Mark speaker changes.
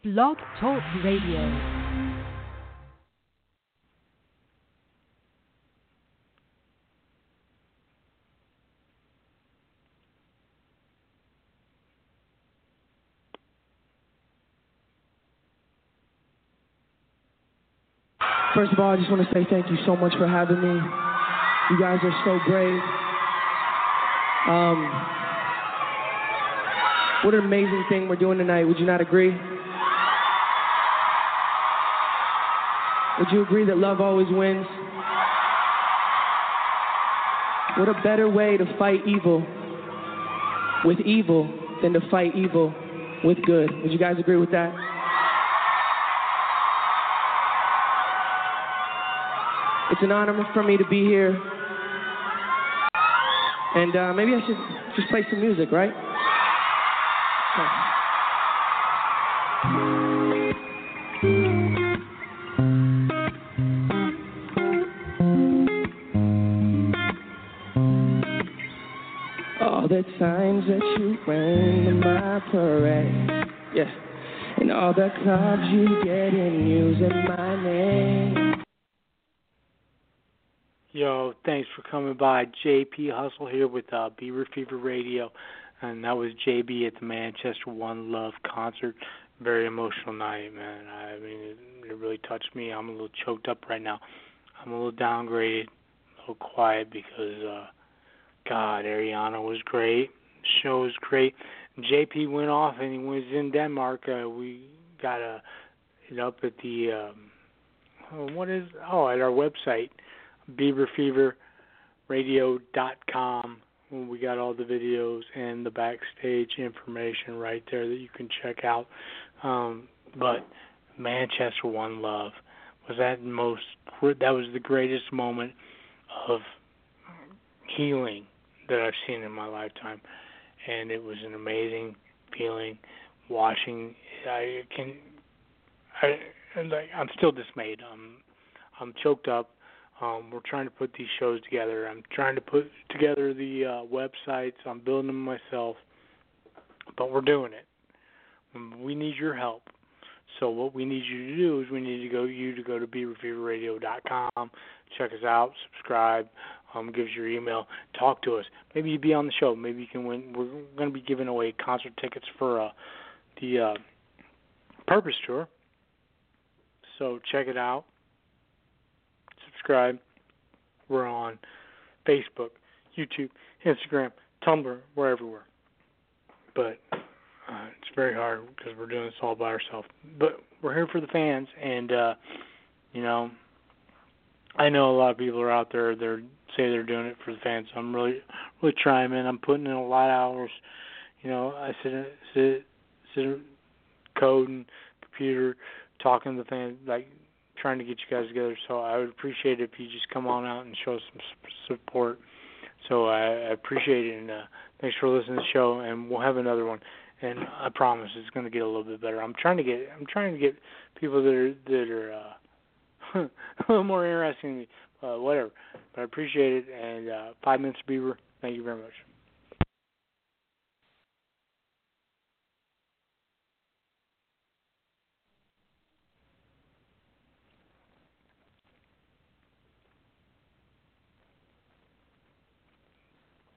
Speaker 1: Blog Talk Radio.
Speaker 2: First of all, I just want to say thank you so much for having me. You guys are so great. What an amazing thing we're doing tonight. Would you not agree? Would you agree that love always wins? What a better way to fight evil with evil than to fight evil with good. Would you guys agree with that? It's an honor for me to be here. And maybe I should just play some music, right? All the times that you ran to my parade, yeah, and all the clubs you get in using my name.
Speaker 3: Yo, thanks for coming by. JP Hustle here with Beaver Fever Radio, and that was JB at the Manchester One Love concert. Very emotional night, man. I mean, it really touched me. I'm a little choked up right now. I'm a little downgraded, a little quiet because, God, Ariana was great. The show was great. JP went off and he was in Denmark. We got it up at the, at our website. BeaverFeverRadio.com. We got all the videos and the backstage information right there that you can check out. But Manchester One Love that was the greatest moment of healing that I've seen in my lifetime, and it was an amazing feeling watching. I'm still dismayed. I'm choked up. We're trying to put these shows together. I'm trying to put together the websites. I'm building them myself, but we're doing it. We need your help. So what we need you to do is we need you to go to BeaverFeverRadio.com, check us out, subscribe, give us your email, talk to us. Maybe you'd be on the show. Maybe you can win. We're going to be giving away concert tickets for the Purpose Tour. So check it out. Subscribe. We're on Facebook, YouTube, Instagram, Tumblr. We're everywhere. But it's very hard because we're doing this all by ourselves. But we're here for the fans, and I know a lot of people are out there. They say they're doing it for the fans. I'm really trying, man. I'm putting in a lot of hours. I sit code and computer, talking to the fans, like trying to get you guys together. So I would appreciate it if you just come on out and show us some support. So I appreciate it, and thanks for listening to the show. And we'll have another one. And I promise it's going to get a little bit better. I'm trying to get people that are a little more interesting than me, whatever. But I appreciate it. And 5 Minutes of Beaver, thank you very much.